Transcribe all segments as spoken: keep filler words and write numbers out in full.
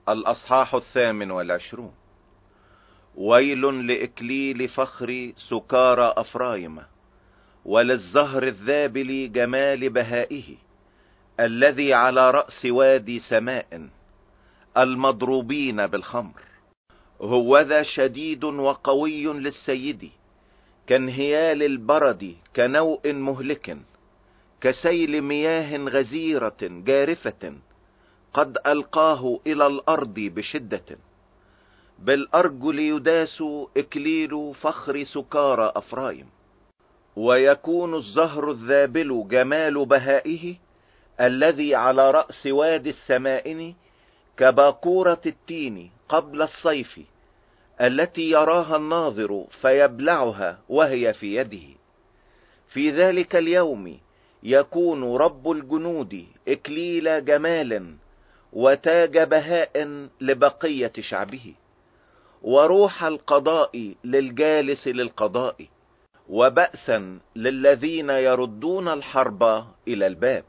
الأصحاح الثامن والعشرون. ويل لإكليل فخر سكارى أفرايم، وللزهر الذابل جمال بهائه، الذي على رأس وادي سماء، المضروبين بالخمر. هوذا شديد وقوي للسيد، كانهيال البرد، كنوء مهلك، كسيل مياه غزيرة جارفة، قد ألقاه إلى الأرض بشدة. بالأرجل يداس إكليل فخر سكارى أفرايم، ويكون الزهر الذابل جمال بهائه، الذي على رأس وادي السمائن، كباكورة التين قبل الصيف، التي يراها الناظر فيبلعها وهي في يده. في ذلك اليوم يكون رب الجنود إكليل جمال وتاج بهاء لبقية شعبه، وروح القضاء للجالس للقضاء، وبأسا للذين يردون الحرب إلى الباب.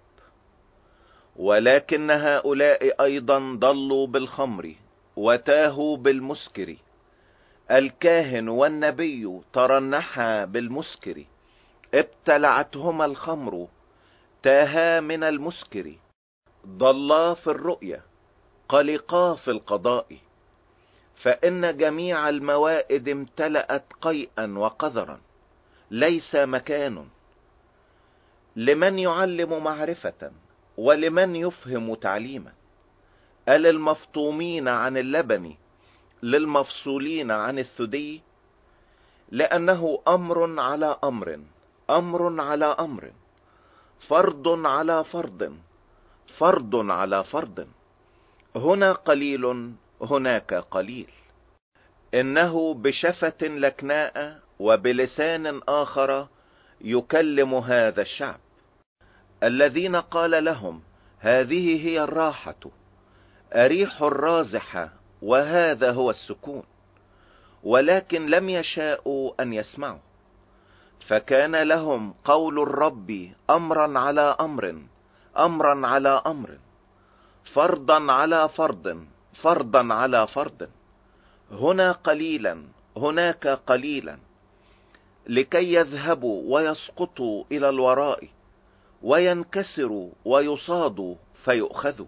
ولكن هؤلاء أيضا ضلوا بالخمر وتاهوا بالمسكر. الكاهن والنبي ترنحا بالمسكر، ابتلعتهما الخمر، تاها من المسكر. ضلا في الرؤيا، قلقا في القضاء، فإن جميع الموائد امتلأت قيئا وقذرا، ليس مكان لمن يعلم معرفة، ولمن يفهم تعليما. أللمفطومين عن اللبن، للمفصولين عن الثدي، لأنه أمر على أمر، أمر على أمر، فرض على فرض، فرض على فرض، هنا قليل هناك قليل. إنه بشفة لكناء وبلسان آخر يكلم هذا الشعب، الذين قال لهم هذه هي الراحة، أريح الرازحة، وهذا هو السكون، ولكن لم يشاءوا أن يسمعوا. فكان لهم قول الرب أمرا على أمر، أمرا على أمر، فرضا على فرض، فرضا على فرض، هنا قليلا هناك قليلا، لكي يذهبوا ويسقطوا إلى الوراء، وينكسروا ويصادوا فيؤخذوا.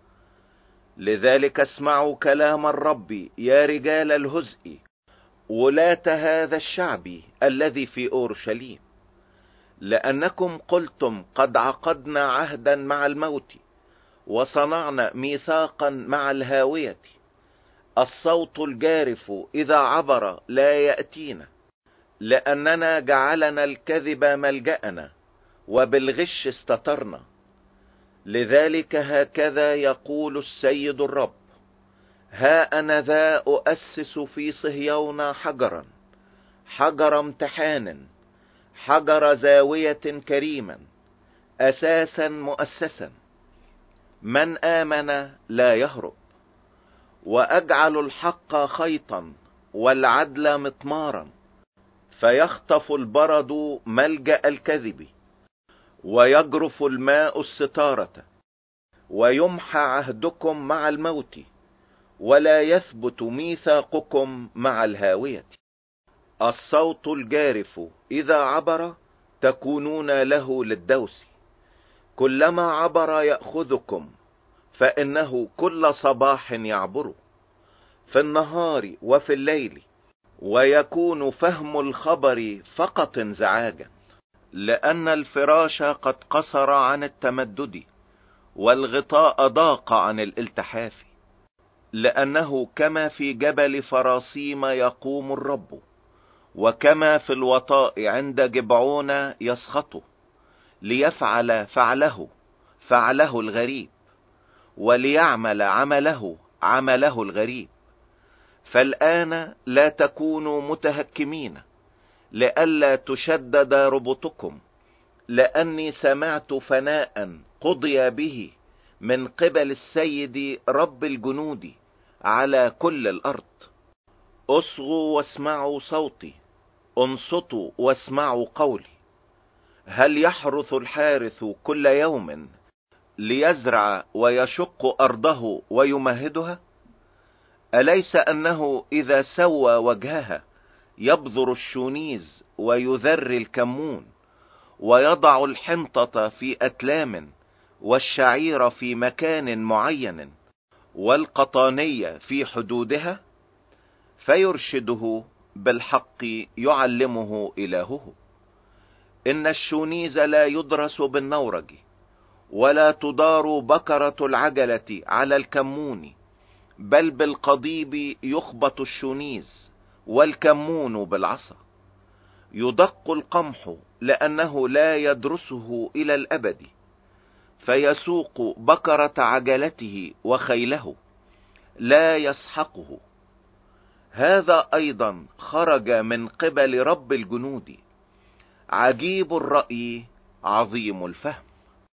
لذلك اسمعوا كلام الرب يا رجال الهزء، ولاة هذا الشعب الذي في أورشليم، لأنكم قلتم قد عقدنا عهدا مع الموت، وصنعنا ميثاقا مع الهاوية. الصوت الجارف إذا عبر لا يأتينا، لأننا جعلنا الكذب ملجأنا، وبالغش استترنا. لذلك هكذا يقول السيد الرب، ها أنا ذا أؤسس في صهيون حجرا، حجر امتحان، حجر زاوية كريما، أساسا مؤسسا، من آمن لا يهرب. وأجعل الحق خيطا والعدل مطمارا، فيخطف البرد ملجأ الكذب، ويجرف الماء الستارة، ويمحى عهدكم مع الموت، ولا يثبت ميثاقكم مع الهاوية. الصوت الجارف إذا عبر تكونون له للدوس، كلما عبر يأخذكم، فإنه كل صباح يعبر، في النهار وفي الليل، ويكون فهم الخبر فقط انزعاجا. لأن الفراش قد قصر عن التمدد، والغطاء ضاق عن الالتحاف. لأنه كما في جبل فراسيم يقوم الرب، وكما في الوطاء عند جبعون يسخط، ليفعل فعله فعله الغريب، وليعمل عمله عمله الغريب. فالآن لا تكونوا متهكمين، لئلا تشدد ربطكم، لأني سمعت فناء قضي به من قبل السيد رب الجنود على كل الأرض. اصغوا واسمعوا صوتي، انصتوا واسمعوا قولي. هل يحرث الحارث كل يوم ليزرع ويشق أرضه ويمهدها؟ أليس أنه إذا سوى وجهها يبذر الشونيز ويذر الكمون، ويضع الحنطة في أتلام، والشعير في مكان معين، والقطانية في حدودها؟ فيرشده بالحق يعلمه إلهه. إن الشونيز لا يدرس بالنورج، ولا تدار بكرة العجلة على الكمون، بل بالقضيب يخبط الشونيز، والكمون بالعصا. يدق القمح لأنه لا يدرسه إلى الأبد، فيسوق بكرة عجلته وخيله، لا يسحقه. هذا أيضا خرج من قبل رب الجنود، عجيب الرأي عظيم الفهم.